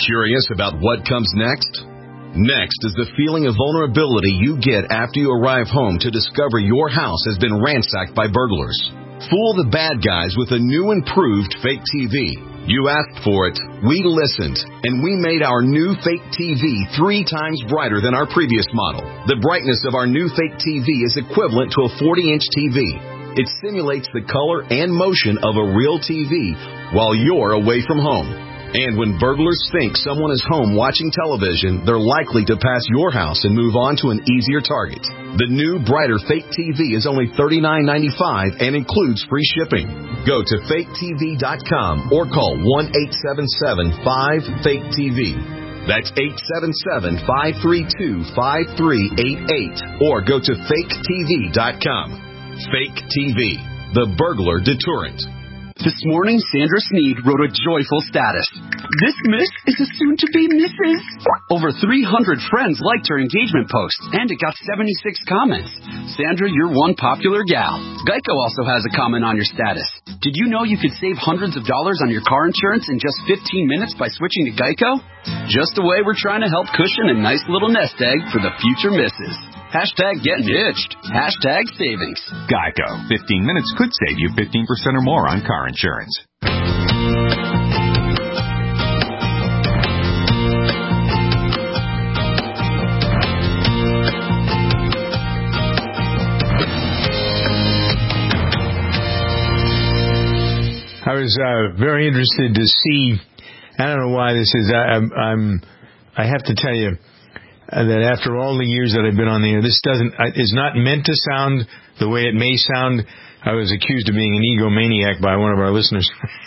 Curious about what comes next? Next is the feeling of vulnerability you get after you arrive home to discover your house has been ransacked by burglars. Fool the bad guys with a new improved fake T V. You asked for it, we listened, and we made our new fake T V three times brighter than our previous model. The brightness of our new fake T V is equivalent to a forty-inch T V. It simulates the color and motion of a real T V while you're away from home. And when burglars think someone is home watching television, they're likely to pass your house and move on to an easier target. The new, brighter fake T V is only thirty-nine ninety-five and includes free shipping. Go to fake T V dot com or call one eight seven seven five fake T V. That's eight seven seven five three two five three eight eight or go to fake T V dot com. Fake T V, the burglar deterrent. This morning, Sandra Sneed wrote a joyful status. This miss is a soon-to-be Missus Over three hundred friends liked her engagement post, and it got seventy-six comments. Sandra, you're one popular gal. Geico also has a comment on your status. Did you know you could save hundreds of dollars on your car insurance in just fifteen minutes by switching to Geico? Just a way we're trying to help cushion a nice little nest egg for the future missus Hashtag getting hitched. Hashtag savings. Geico. fifteen minutes could save you fifteen percent or more on car insurance. I was uh, very interested to see. I don't know why this is. I, I'm, I'm. I have to tell you uh, that after all the years that I've been on the air, this doesn't uh, is not meant to sound the way it may sound. I was accused of being an egomaniac by one of our listeners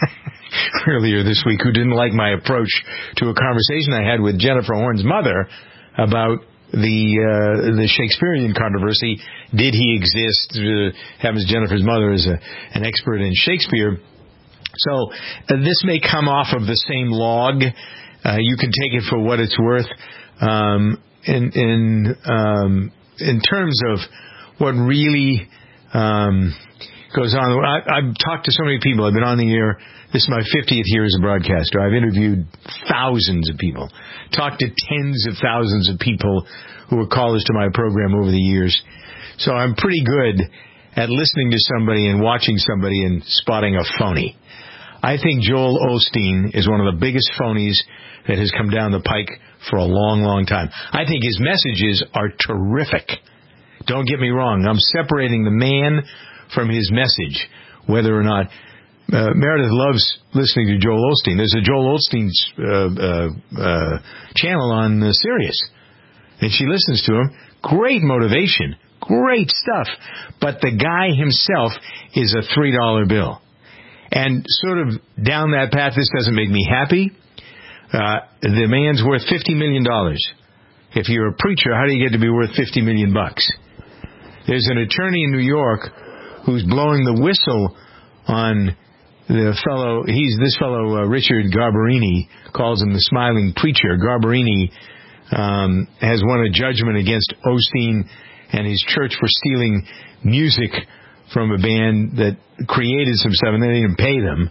earlier this week, who didn't like my approach to a conversation I had with Jennifer Horn's mother about the uh, the Shakespearean controversy. Did he exist? Uh, happens Jennifer's mother is a, an expert in Shakespeare. So uh, this may come off of the same log. Uh, you can take it for what it's worth. Um, in in um, in terms of what really um, goes on, I, I've talked to so many people. I've been on the air. This is my fiftieth year as a broadcaster. I've interviewed thousands of people, talked to tens of thousands of people who were callers to my program over the years. So I'm pretty good at listening to somebody and watching somebody and spotting a phony. I think Joel Osteen is one of the biggest phonies that has come down the pike for a long, long time. I think his messages are terrific. Don't get me wrong. I'm separating the man from his message, whether or not uh, Meredith loves listening to Joel Osteen. There's a Joel Osteen uh, uh, uh, channel on uh, Sirius, and she listens to him. Great motivation, great stuff. But the guy himself is a three dollar bill. And sort of down that path, this doesn't make me happy. Uh, the man's worth fifty million dollars. If you're a preacher, how do you get to be worth fifty million bucks? There's an attorney in New York who's blowing the whistle on the fellow. He's this fellow, uh, Richard Garbarini, calls him the smiling preacher. Garbarini um, has won a judgment against Osteen and his church for stealing music from a band that created some stuff, and they didn't pay them.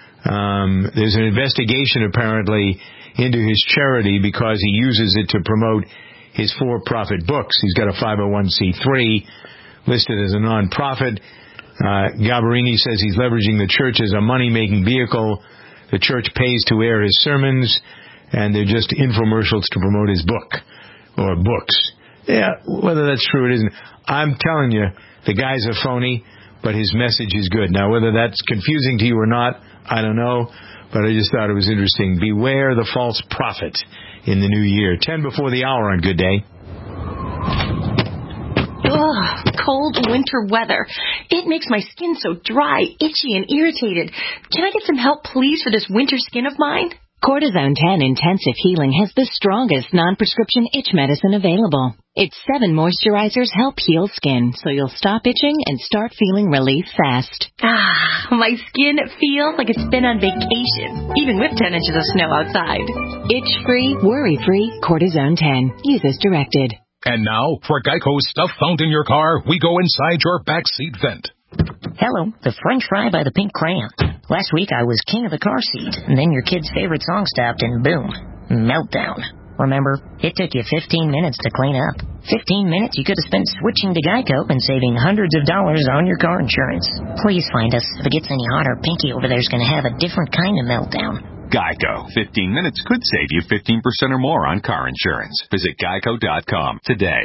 Um, there's an investigation, apparently, into his charity because he uses it to promote his for-profit books. He's got a five oh one c three listed as a non-profit. Uh, Garbarini says he's leveraging the church as a money-making vehicle. The church pays to air his sermons, and they're just infomercials to promote his book or books. Yeah, whether that's true or it isn't, I'm telling you, the guy's a phony, but his message is good. Now, whether that's confusing to you or not, I don't know, but I just thought it was interesting. Beware the false prophet in the new year. Ten before the hour on Good Day. Ugh, cold winter weather. It makes my skin so dry, itchy, and irritated. Can I get some help, please, for this winter skin of mine? Cortisone ten Intensive Healing has the strongest non-prescription itch medicine available. Its seven moisturizers help heal skin, so you'll stop itching and start feeling relief fast. Ah, my skin feels like it's been on vacation, even with ten inches of snow outside. Itch-free, worry-free, Cortisone ten. Use as directed. And now, for Geico's stuff found in your car, we go inside your backseat vent. Hello, the French fry by the pink crayon. Last week I was king of the car seat, and then your kid's favorite song stopped, and boom, meltdown. Remember, it took you fifteen minutes to clean up. fifteen minutes you could have spent switching to Geico and saving hundreds of dollars on your car insurance. Please find us. If it gets any hotter, Pinky over there's going to have a different kind of meltdown. Geico. fifteen minutes could save you fifteen percent or more on car insurance. Visit geico dot com today.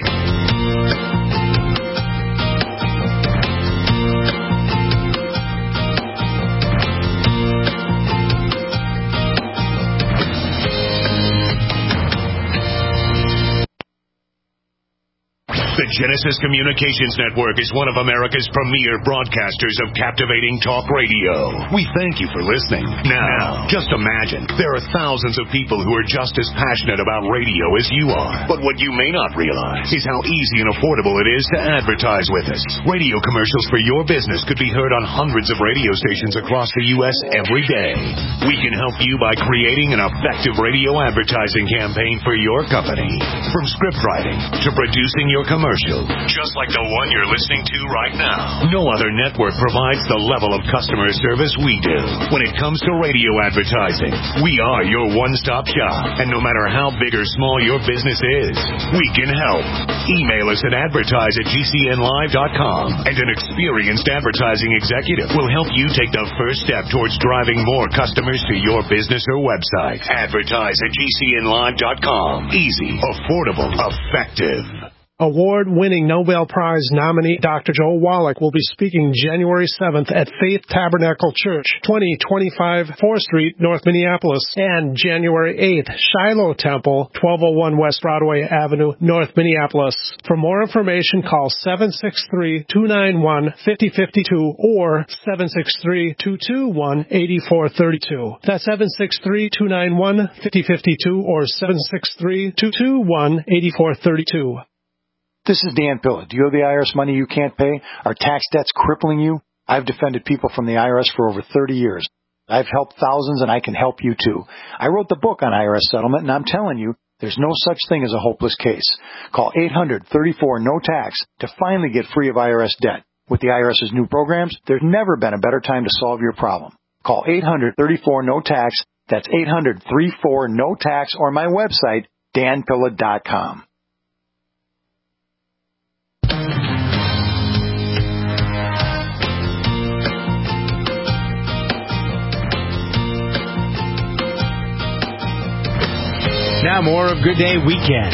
The Genesis Communications Network is one of America's premier broadcasters of captivating talk radio. We thank you for listening. Now, just imagine, there are thousands of people who are just as passionate about radio as you are. But what you may not realize is how easy and affordable it is to advertise with us. Radio commercials for your business could be heard on hundreds of radio stations across the U S every day. We can help you by creating an effective radio advertising campaign for your company. From script writing to producing your commercial, just like the one you're listening to right now. No other network provides the level of customer service we do. When it comes to radio advertising, we are your one-stop shop. And no matter how big or small your business is, we can help. Email us at advertise at g c n live dot com, and an experienced advertising executive will help you take the first step towards driving more customers to your business or website. Advertise at g c n live dot com. Easy, affordable, effective. Award-winning Nobel Prize nominee Doctor Joel Wallach will be speaking January seventh at Faith Tabernacle Church, twenty twenty-five fourth Street, North Minneapolis, and January eighth, Shiloh Temple, twelve oh one West Broadway Avenue, North Minneapolis. For more information, call seven six three, two nine one, five oh five two or seven six three, two two one, eight four three two. That's seven six three, two nine one, five oh five two or seven six three, two two one, eight four three two. This is Dan Pilla. Do you owe the I R S money you can't pay? Are tax debts crippling you? I've defended people from the I R S for over thirty years. I've helped thousands, and I can help you too. I wrote the book on I R S settlement, and I'm telling you, there's no such thing as a hopeless case. Call eight hundred, thirty-four, no tax to finally get free of I R S debt. With the IRS's new programs, there's never been a better time to solve your problem. Call eight hundred, thirty-four, no tax. That's eight hundred, thirty-four, no tax, or my website, dan pilla dot com. Now more of Good Day Weekend.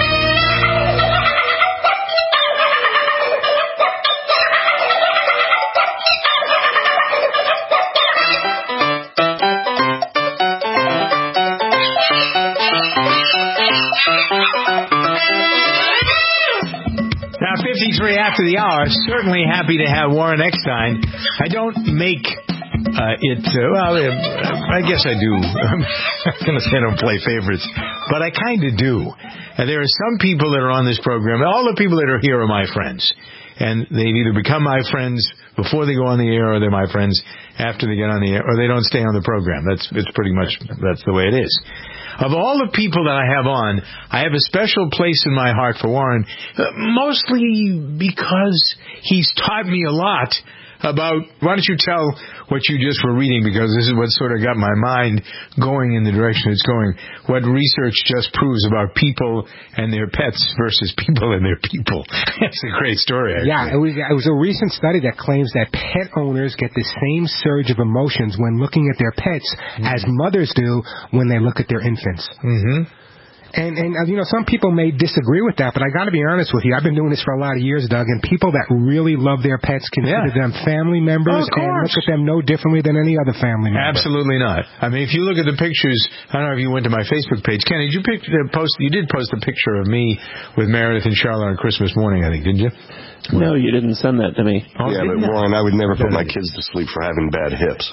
Now, fifty-three after the hour, certainly happy to have Warren Eckstein. I don't make uh, it, uh, well, uh, I guess I do. I'm not going to say I don't play favorites, but I kind of do. And there are some people that are on this program, all the people that are here are my friends. And they either become my friends before they go on the air, or they're my friends after they get on the air, or they don't stay on the program. That's it's pretty much, that's the way it is. Of all the people that I have on, I have a special place in my heart for Warren, uh, mostly because he's taught me a lot about, why don't you tell what you just were reading, because this is what sort of got my mind going in the direction it's going, what research just proves about people and their pets versus people and their people. It's a great story, actually. Yeah, it was, it was a recent study that claims that pet owners get the same surge of emotions when looking at their pets mm-hmm. as mothers do when they look at their infants. Mm-hmm. And, and uh, you know, some people may disagree with that, but I got to be honest with you. I've been doing this for a lot of years, Doug, and people that really love their pets consider yeah. them family members oh, and look at them no differently than any other family member. Absolutely not. I mean, if you look at the pictures, I don't know if you went to my Facebook page. Ken, did you pick, uh, post? You did post a picture of me with Meredith and Charlotte on Christmas morning, I think, didn't you? No, you didn't send that to me. Oh, yeah, but Warren, I would never put my kids to sleep for having bad hips.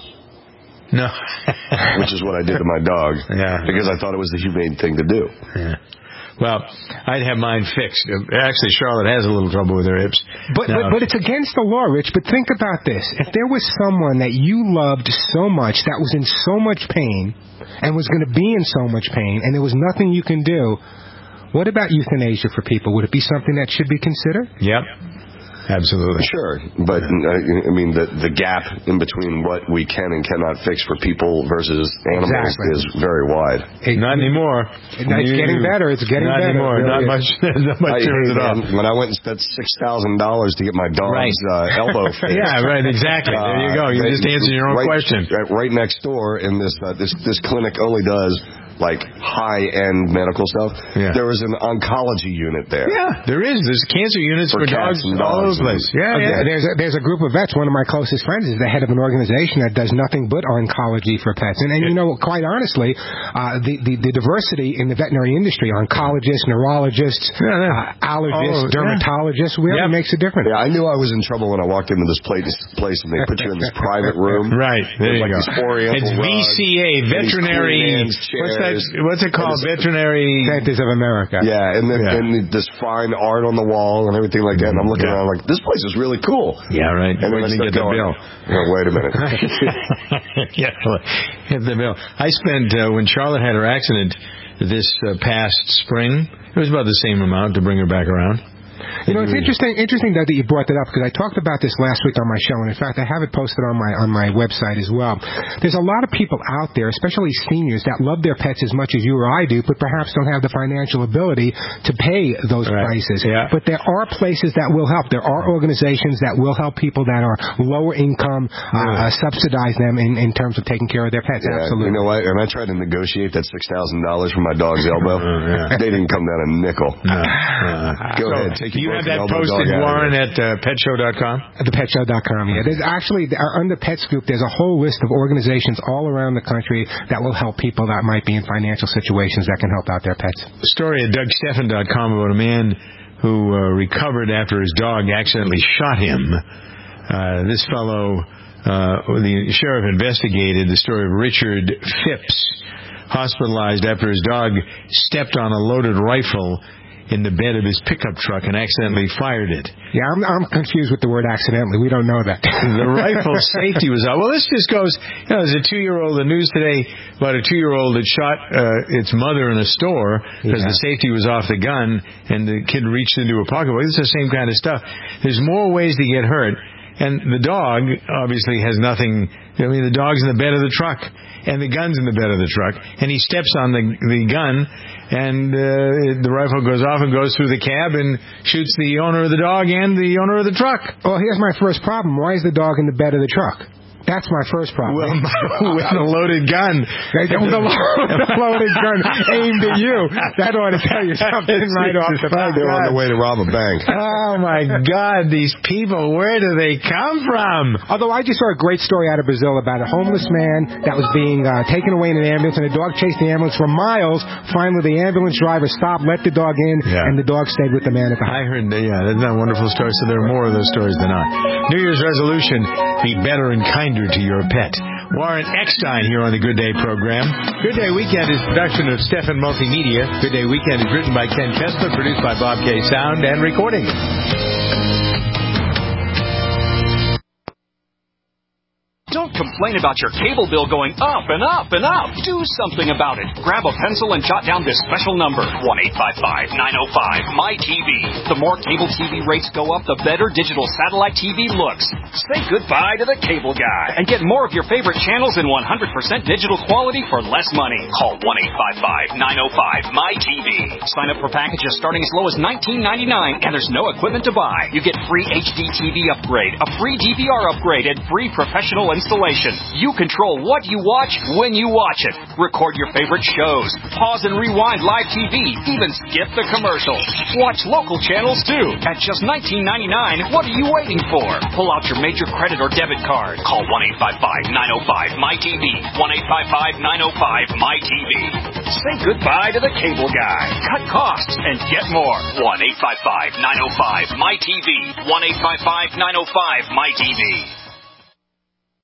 No. Which is what I did to my dog. Yeah. Because I thought it was the humane thing to do. Yeah. Well, I'd have mine fixed. Actually, Charlotte has a little trouble with her hips. But, but but it's against the law, Rich. But think about this. If there was someone that you loved so much, that was in so much pain, and was going to be in so much pain, and there was nothing you can do, what about euthanasia for people? Would it be something that should be considered? Yep. Absolutely. Sure, but uh, I mean the the gap in between what we can and cannot fix for people versus animals exactly. is very wide. It, not anymore. It's you, getting better. It's getting not better. Anymore. Not much. Not much I, difference hey, at all. Man, when I went and spent six thousand dollars to get my dog's right. uh, elbow fixed. Yeah, right. Exactly. Uh, there you go. You just answered your own right, question. Right, right next door, in this uh, this this clinic only does like high-end medical stuff. Yeah. There was an oncology unit there. Yeah, there is. There's cancer units for, for dogs all over the place. Yeah, yeah. There's a, there's a group of vets. One of my closest friends is the head of an organization that does nothing but oncology for pets. And, and you know, quite honestly, uh, the, the, the diversity in the veterinary industry, oncologists, neurologists, yeah, yeah. Uh, allergists, oh, dermatologists, yeah. really yep. makes a difference. Yeah, I knew I was in trouble when I walked into this place, place and they put you in this private room. Right, there you like go. It's V C A, veterinary... What's that? What's it called? Veterinary Dentists of America. Yeah, and then yeah. and this fine art on the wall and everything like that. And I'm looking yeah. around like, this place is really cool. Yeah, right. And then I get going, the bill. Oh, wait a minute. yeah, get the bill. I spent uh, when Charlotte had her accident this uh, past spring. It was about the same amount to bring her back around. You know, it's interesting, interesting Doug, that you brought that up because I talked about this last week on my show, and in fact, I have it posted on my on my website as well. There's a lot of people out there, especially seniors, that love their pets as much as you or I do, but perhaps don't have the financial ability to pay those right. prices. Yeah. But there are places that will help. There are organizations that will help people that are lower income, uh, uh, subsidize them in, in terms of taking care of their pets. Yeah, absolutely. You know what? When I tried to negotiate that six thousand dollars for my dog's elbow, uh, yeah. they didn't come down a nickel. No. Uh, Go so ahead. Take you your have that posted, Warren, at uh, pet show dot com? At the pet show dot com, yeah. There's actually, uh, under Pet Scoop, there's a whole list of organizations all around the country that will help people that might be in financial situations that can help out their pets. A story at Doug Stephan dot com about a man who uh, recovered after his dog accidentally shot him. Uh, this fellow, uh, the sheriff investigated the story of Richard Phipps, hospitalized after his dog stepped on a loaded rifle in the bed of his pickup truck and accidentally fired it. Yeah, I'm, I'm confused with the word accidentally. We don't know that. The rifle safety was out. Well, this just goes, you know, there's a two-year-old, the news today about a two-year-old that shot uh, its mother in a store because yeah. the safety was off the gun and the kid reached into a pocket. Well, it's the same kind of stuff. There's more ways to get hurt. And the dog obviously has nothing. I mean, the dog's in the bed of the truck, and the gun's in the bed of the truck, and he steps on the the gun, and uh, the rifle goes off and goes through the cab and shoots the owner of the dog and the owner of the truck. Well, here's my first problem. Why is the dog in the bed of the truck? That's my first problem. Well, with a loaded gun. With a loaded gun aimed at you. That ought to tell you something right off the bat. They're on the way to rob a bank. Oh, my God. These people, where do they come from? Although I just saw a great story out of Brazil about a homeless man that was being uh, taken away in an ambulance, and a dog chased the ambulance for miles. Finally, the ambulance driver stopped, let the dog in, yeah. and the dog stayed with the man at the house. I heard, yeah, that's a wonderful story. So there are more of those stories than not. New Year's resolution, be better and kinder to your pet. Warren Eckstein here on the Good Day program. Good Day Weekend is a production of Stephan Multimedia. Good Day Weekend is written by Ken Kessler, produced by Bob K. Sound, and recording. Don't complain about your cable bill going up and up and up. Do something about it. Grab a pencil and jot down this special number, one eight five five, nine oh five, M Y T V. The more cable T V rates go up, the better digital satellite T V looks. Say goodbye to the cable guy and get more of your favorite channels in one hundred percent digital quality for less money. Call one eight five five, nine oh five, M Y T V. Sign up for packages starting as low as nineteen ninety-nine, and there's no equipment to buy. You get free H D T V upgrade, a free D V R upgrade, and free professional installation. You control what you watch when you watch it. Record your favorite shows. Pause and rewind live T V. Even skip the commercials. Watch local channels too. At just nineteen ninety-nine, what are you waiting for? Pull out your major credit or debit card. Call one eight five five, nine oh five, M Y T V. one eight five five, nine oh five, M Y T V. Say goodbye to the cable guy. Cut costs and get more. one eight five five, nine oh five, M Y T V. one eight five five, nine oh five, M Y T V.